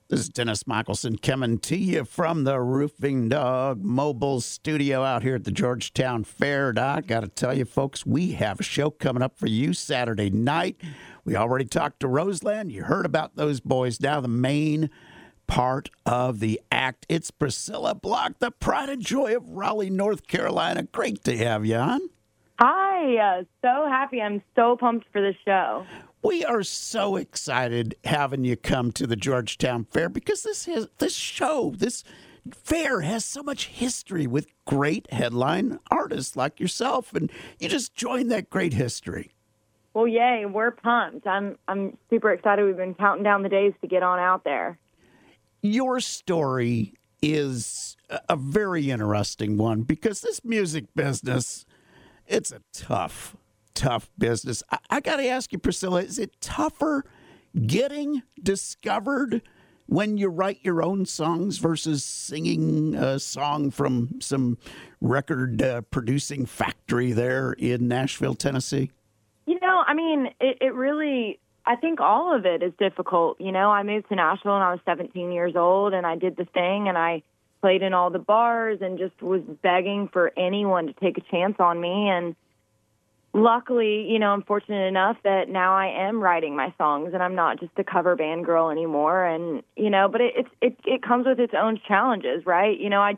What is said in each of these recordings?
This is Dennis Michelson coming to you from the Roofing Dog Mobile Studio out here at the Georgetown Fair. And I got to tell you, folks, we have a show coming up for you Saturday night. We already talked to Roseland. You heard about those boys. Now the main part of the act. It's Priscilla Block, the pride and joy of Raleigh, North Carolina. Great to have you on. Hi, so happy. I'm so pumped for the show. We are so excited having you come to the Georgetown Fair because this fair has so much history with great headline artists like yourself, and you just joined that great history. Well, yay, we're pumped. I'm super excited. We've been counting down the days to get on out there. Your story is a very interesting one because this music business, it's a tough business. I got to ask you, Priscilla, is it tougher getting discovered when you write your own songs versus singing a song from some record producing factory there in Nashville, Tennessee? It really, I think all of it is difficult. I moved to Nashville when I was 17 years old, and I did the thing, and I played in all the bars and just was begging for anyone to take a chance on me. And luckily, I'm fortunate enough that now I am writing my songs and I'm not just a cover band girl anymore. And, but it comes with its own challenges, right?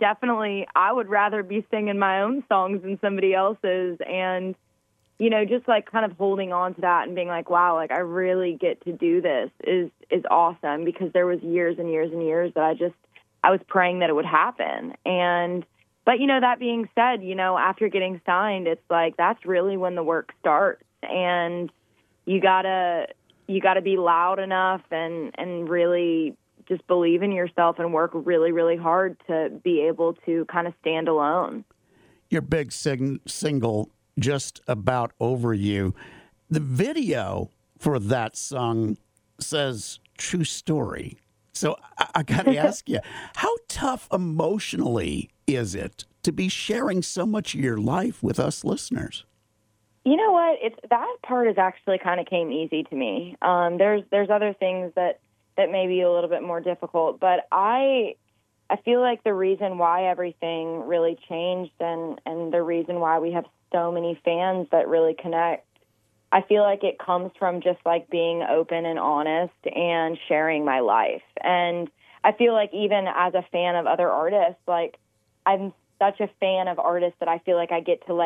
I would rather be singing my own songs than somebody else's. And, just like kind of holding on to that and being like, wow, like I really get to do this is awesome, because there was years and years and years that I was praying that it would happen. But, that being said, after getting signed, it's like that's really when the work starts. And you gotta be loud enough and really just believe in yourself and work really, really hard to be able to kind of stand alone. Your big single, Just About Over You, the video for that song says true story. So I got to ask you, how tough emotionally is it to be sharing so much of your life with us listeners? You know what? That part is actually kind of came easy to me. There's other things that may be a little bit more difficult, but I feel like the reason why everything really changed and the reason why we have so many fans that really connect, I feel like it comes from just like being open and honest and sharing my life. And I feel like even as a fan of other artists, like I'm such a fan of artists that I feel like I get to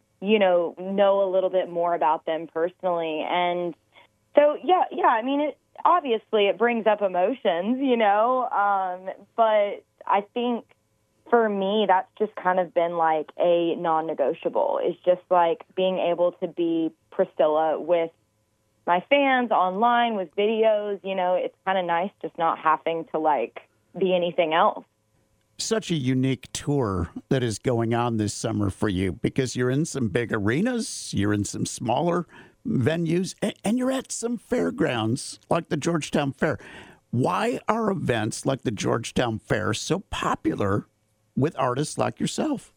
know a little bit more about them personally. And so, yeah. Obviously it brings up emotions, but I think for me, that's just kind of been like a non-negotiable. It's just like being able to be Priscilla with my fans online with videos. It's kind of nice just not having to like be anything else. Such a unique tour that is going on this summer for you, because you're in some big arenas, you're in some smaller venues, and you're at some fairgrounds like the Georgetown Fair. Why are events like the Georgetown Fair so popular with artists like yourself?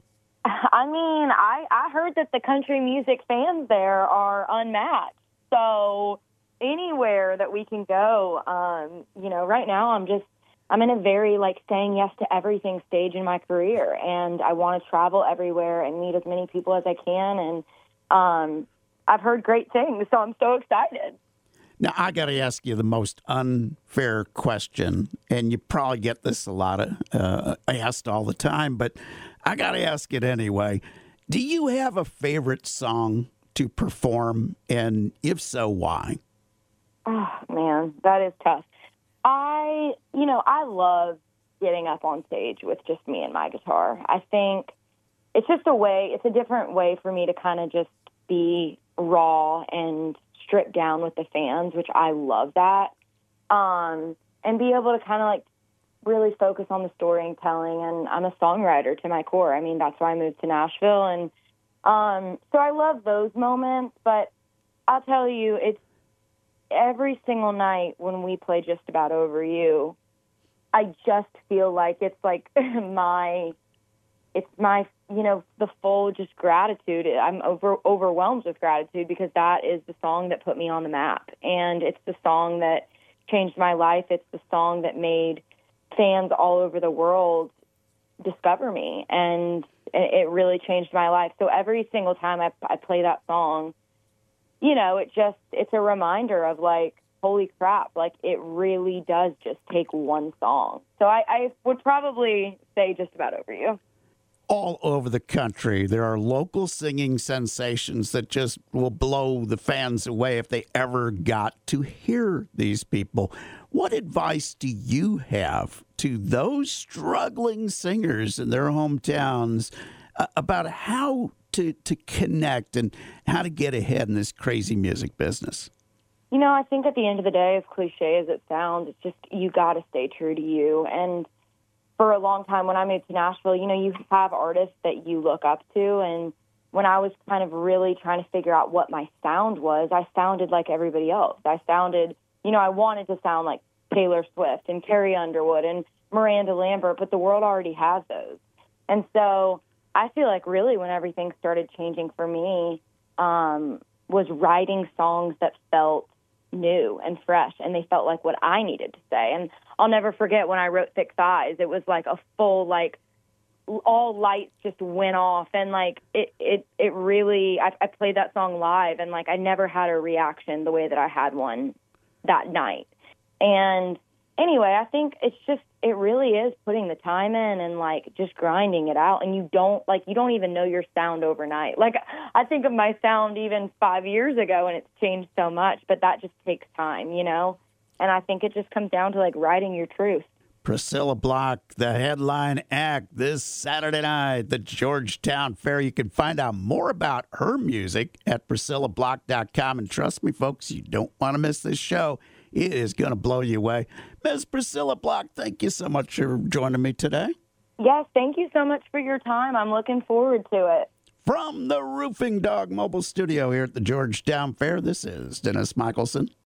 I heard that the country music fans there are unmatched. So anywhere that we can go, right now I'm in a very saying yes to everything stage in my career, and I want to travel everywhere and meet as many people as I can. And I've heard great things, so I'm so excited. Now, I got to ask you the most unfair question, and you probably get this a lot asked all the time, but I got to ask it anyway. Do you have a favorite song to perform, and if so, why? Oh, man, that is tough. I love getting up on stage with just me and my guitar. I think it's just it's a different way for me to kind of just be raw and stripped down with the fans, which I love that. And be able to kind of really focus on the storytelling. And I'm a songwriter to my core. That's why I moved to Nashville. And so I love those moments, but I'll tell you, it's every single night when we play Just About Over You, I just feel like it's my the full just gratitude. I'm overwhelmed with gratitude, because that is the song that put me on the map. And it's the song that changed my life. It's the song that made fans all over the world discover me, and it really changed my life. So every single time I play that song, you know, it's a reminder of, like, holy crap, like, it really does just take one song. So I would probably say just about over you. All over the country, there are local singing sensations that just will blow the fans away if they ever got to hear these people. What advice do you have to those struggling singers in their hometowns about how to connect and how to get ahead in this crazy music business? You know, I think at the end of the day, as cliche as it sounds, it's just you got to stay true to you. And for a long time when I moved to Nashville, you know, you have artists that you look up to. And when I was kind of really trying to figure out what my sound was, I sounded like everybody else. I sounded, you know, I wanted to sound like Taylor Swift and Carrie Underwood and Miranda Lambert, but the world already has those. And so I feel like really when everything started changing for me was writing songs that felt new and fresh, and they felt like what I needed to say. And I'll never forget when I wrote Thick Thighs, it was like a full, like, all lights just went off, and like it really, I played that song live, and like I never had a reaction the way that I had one that night. And anyway, I think it really is putting the time in and like just grinding it out, and you don't even know your sound overnight. Like, I think of my sound even 5 years ago and it's changed so much, but that just takes time, you know? And I think it just comes down to like writing your truth. Priscilla Block, the headline act this Saturday night, the Georgetown Fair. You can find out more about her music at PriscillaBlock.com. And trust me, folks, you don't want to miss this show. It is going to blow you away. Ms. Priscilla Block, thank you so much for joining me today. Yes, thank you so much for your time. I'm looking forward to it. From the Roofing Dog Mobile Studio here at the Georgetown Fair, this is Dennis Michelson.